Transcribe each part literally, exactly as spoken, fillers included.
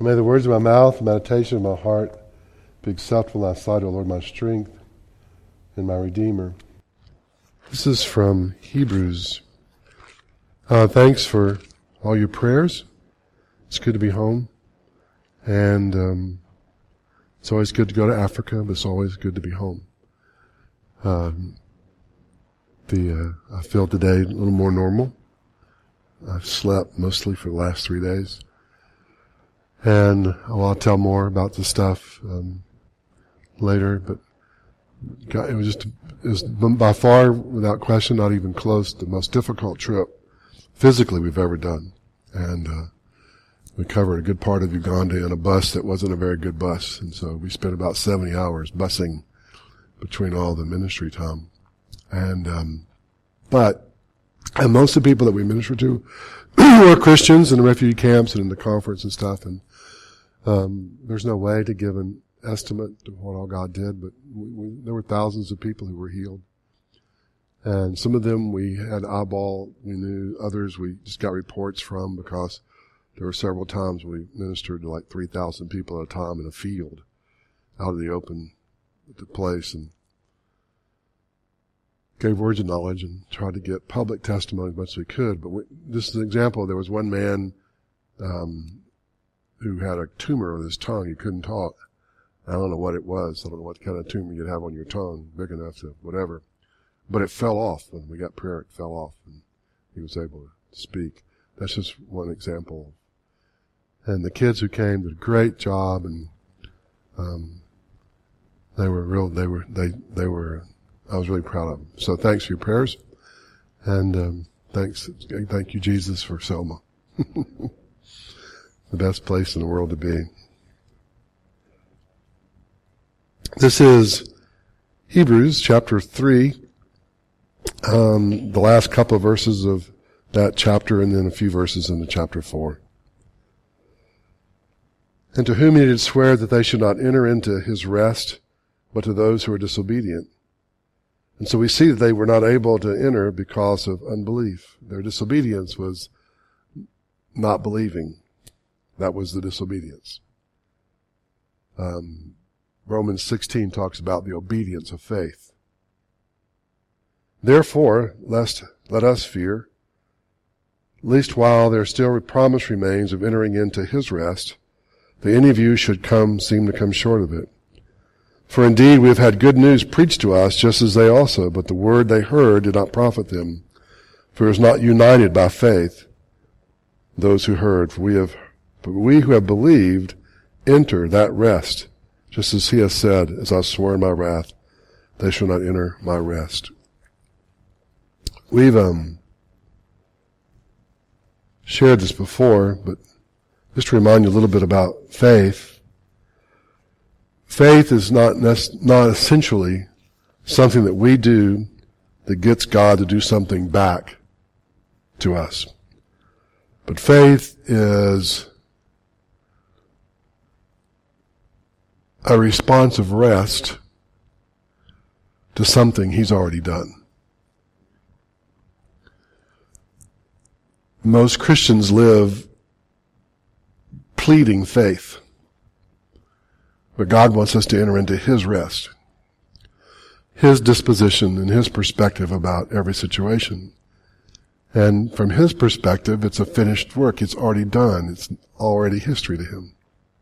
And may the words of my mouth, the meditation of my heart be acceptable in thy sight, O Lord, my strength and my Redeemer. This is from Hebrews. Uh, thanks for all your prayers. It's good to be home. And um, it's always good to go to Africa, but it's always good to be home. Um, the uh, I feel today a little more normal. I've slept mostly for the last three days. And well, I'll tell more about the stuff um, later, but God, it was just, it was by far, without question, not even close, the most difficult trip physically we've ever done. And uh, we covered a good part of Uganda in a bus that wasn't a very good bus. And so we spent about seventy hours busing between all the ministry time. And, um, but, and most of the people that we minister to were Christians in the refugee camps and in the conference and stuff. And um, there's no way to give an estimate of what all God did, but we, we, there were thousands of people who were healed. And some of them we had eyeball, we knew. Others we just got reports from, because there were several times we ministered to like three thousand people at a time in a field out of the open the place, and gave words of knowledge and tried to get public testimony as much as we could. But we, this is an example. There was one man um, who had a tumor on his tongue. He couldn't talk. I don't know what it was. I don't know what kind of tumor you'd have on your tongue, big enough to whatever. But it fell off. When we got prayer, it fell off, and he was able to speak. That's just one example. And the kids who came did a great job, and um, they were real. They were they they were. I was really proud of them. So thanks for your prayers, and um, thanks, thank you, Jesus, for Selma, the best place in the world to be. This is Hebrews chapter three, um, the last couple of verses of that chapter, and then a few verses into chapter four. And to whom he did swear that they should not enter into his rest, but to those who are disobedient. And so we see that they were not able to enter because of unbelief. Their disobedience was not believing. That was the disobedience. Um, Romans sixteen talks about the obedience of faith. Therefore, lest let us fear, least while there still promise remains of entering into his rest, that any of you should come seem to come short of it. For indeed we have had good news preached to us, just as they also, but the word they heard did not profit them, for it was not united by faith, those who heard. For we have, but we who have believed enter that rest, just as he has said, as I swore in my wrath, they shall not enter my rest. We've um, shared this before, but just to remind you a little bit about faith. Faith is not not essentially something that we do that gets God to do something back to us. But faith is a response of rest to something he's already done. Most Christians live pleading faith. But God wants us to enter into his rest, his disposition and his perspective about every situation. And from his perspective, it's a finished work. It's already done. It's already history to him.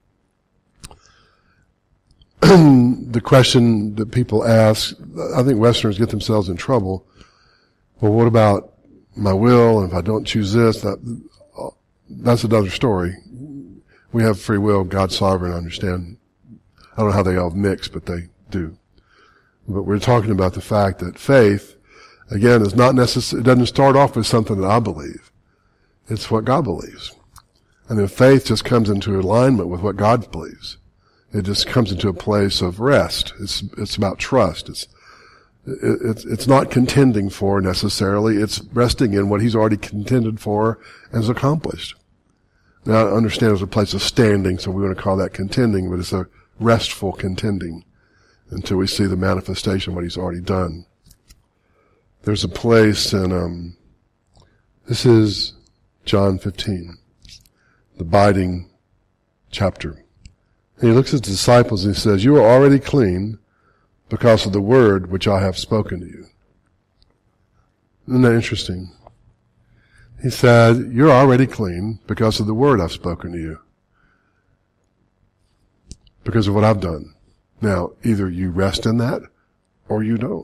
The question that people ask, I think Westerners get themselves in trouble. Well, what about my will? And if I don't choose this, that, that's another story. We have free will, God's sovereign, I understand. I don't know how they all mix, but they do. But we're talking about the fact that faith, again, is not necessary. It doesn't start off with something that I believe. It's what God believes. And then faith just comes into alignment with what God believes. It just comes into a place of rest. It's, it's about trust. It's, it, it's, it's not contending for necessarily. It's resting in what he's already contended for and has accomplished. Now, I understand there's a place of standing, so we want to call that contending, but it's a restful contending until we see the manifestation of what he's already done. There's a place in, um, this is John fifteen, the abiding chapter. And he looks at the disciples and he says, you are already clean because of the word which I have spoken to you. Isn't that interesting? He said, you're already clean because of the word I've spoken to you. Because of what I've done. Now, either you rest in that or you don't.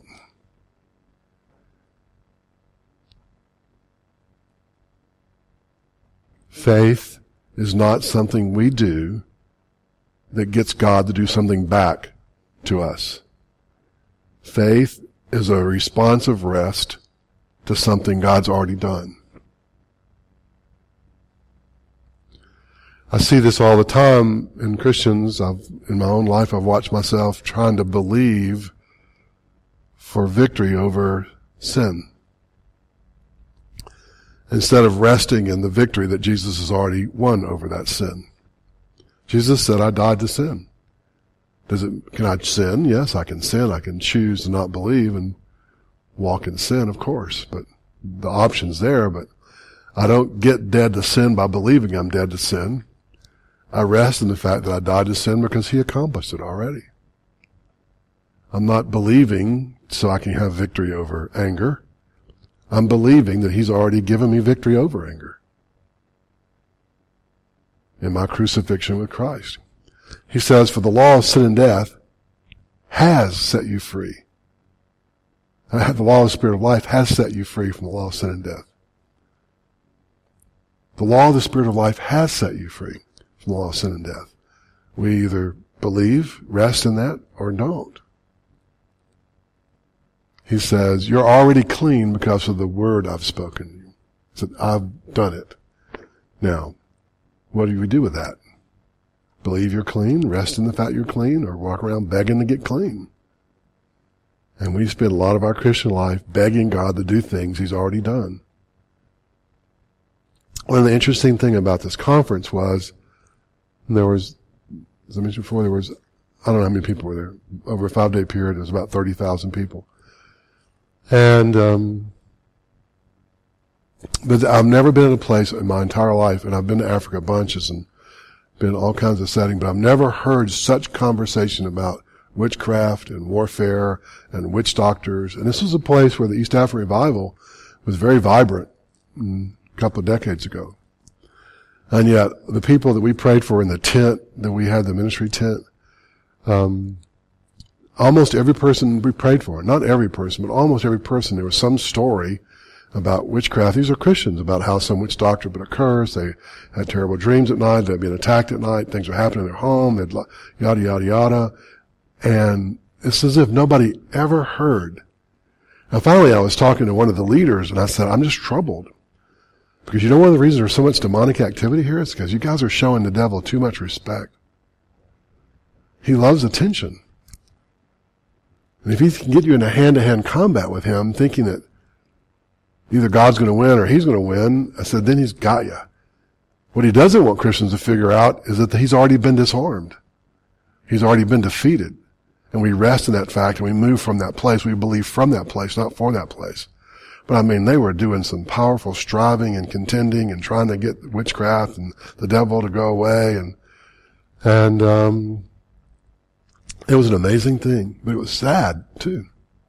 Faith is not something we do that gets God to do something back to us. Faith is a response of rest to something God's already done. I see this all the time in Christians. I've, in my own life, I've watched myself trying to believe for victory over sin, instead of resting in the victory that Jesus has already won over that sin. Jesus said, I died to sin. Does it, can I sin? Yes, I can sin. I can choose to not believe and walk in sin, of course, but the option's there, but I don't get dead to sin by believing I'm dead to sin. I rest in the fact that I died to sin because he accomplished it already. I'm not believing so I can have victory over anger. I'm believing that he's already given me victory over anger in my crucifixion with Christ. He says, for the law of sin and death has set you free. The law of the Spirit of life has set you free from the law of sin and death. The law of the Spirit of life has set you free from the law of sin and death. We either believe, rest in that, or don't. He says, you're already clean because of the word I've spoken to you. He said, I've done it. Now, what do we do with that? Believe you're clean, rest in the fact you're clean, or walk around begging to get clean? And we spend a lot of our Christian life begging God to do things he's already done. One of the interesting things about this conference was, there was, as I mentioned before, there was, I don't know how many people were there. Over a five-day period, there was about thirty thousand people. And, um, but I've never been in a place in my entire life, and I've been to Africa bunches and been in all kinds of settings, but I've never heard such conversation about witchcraft and warfare and witch doctors. And this was a place where the East African revival was very vibrant a couple of decades ago. And yet, the people that we prayed for in the tent, that we had the ministry tent, um, almost every person we prayed for, not every person, but almost every person, there was some story about witchcraft. These are Christians, about how some witch doctor had been a curse. They had terrible dreams at night. They'd been attacked at night. Things were happening in their home. They'd yada, yada, yada. And it's as if nobody ever heard. And finally, I was talking to one of the leaders, and I said, I'm just troubled. Because you know one of the reasons there's so much demonic activity here is because you guys are showing the devil too much respect. He loves attention. And if he can get you in a hand-to-hand combat with him, thinking that either God's going to win or he's going to win, I said, then he's got you. What he doesn't want Christians to figure out is that he's already been disarmed. He's already been defeated. And we rest in that fact and we move from that place. We believe from that place, not for that place. But I mean, they were doing some powerful striving and contending and trying to get witchcraft and the devil to go away. And, and, um, it was an amazing thing, but it was sad too.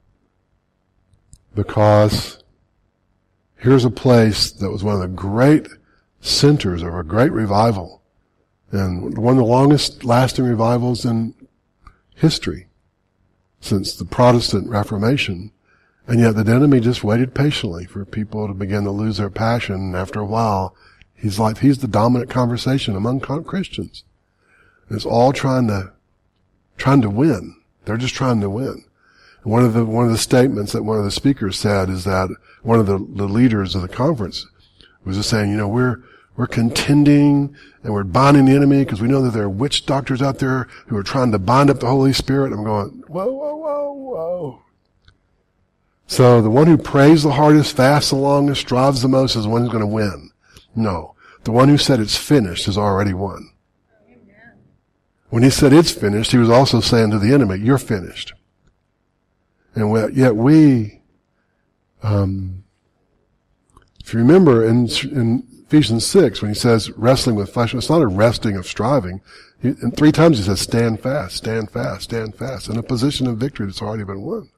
Because here's a place that was one of the great centers of a great revival and one of the longest lasting revivals in history since the Protestant Reformation. And yet the enemy just waited patiently for people to begin to lose their passion. And after a while, he's like, he's the dominant conversation among Christians. And it's all trying to, trying to win. They're just trying to win. And one of the, one of the statements that one of the speakers said is that one of the, the leaders of the conference was just saying, you know, we're, we're contending and we're binding the enemy because we know that there are witch doctors out there who are trying to bind up the Holy Spirit. I'm going, whoa, whoa, whoa, whoa. So the one who prays the hardest, fasts the longest, strives the most is the one who's going to win. No. The one who said it's finished has already won. Amen. When he said it's finished, he was also saying to the enemy, you're finished. And we, yet we, um, if you remember in, in Ephesians six, when he says wrestling with flesh, it's not a resting of striving. He, and three times he says, stand fast, stand fast, stand fast, in a position of victory that's already been won.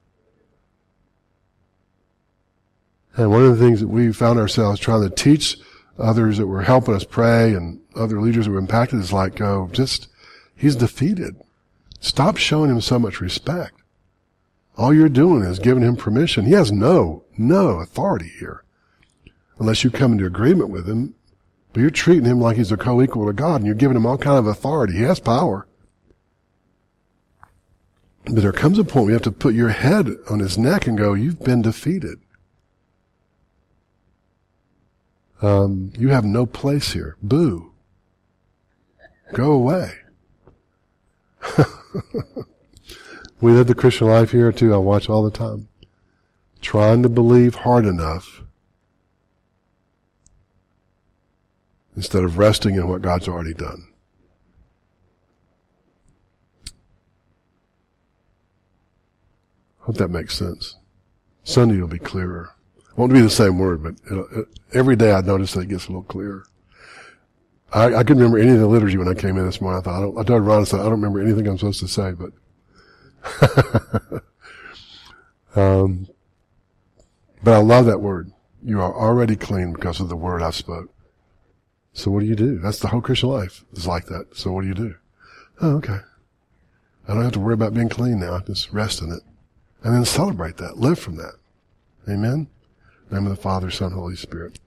And one of the things that we found ourselves trying to teach others that were helping us pray and other leaders that were impacted is like, oh, just, he's defeated. Stop showing him so much respect. All you're doing is giving him permission. He has no, no authority here. Unless you come into agreement with him, but you're treating him like he's a co-equal to God and you're giving him all kind of authority. He has power. But there comes a point where you have to put your head on his neck and go, you've been defeated. Um, you have no place here. Boo. Go away. We live the Christian life here too. I watch all the time. Trying to believe hard enough instead of resting in what God's already done. Hope that makes sense. Sunday will be clearer. Won't be the same word, but it, it, every day I notice that it gets a little clearer. I, I couldn't remember any of the liturgy when I came in this morning. I thought, I, don't, I told Ron, I said, I don't remember anything I'm supposed to say, but um, but I love that word. You are already clean because of the word I spoke. So what do you do? That's the whole Christian life. It's like that. So what do you do? Oh, okay. I don't have to worry about being clean now. Just rest in it. And then celebrate that. Live from that. Amen? In the name of the Father, Son, Holy Spirit.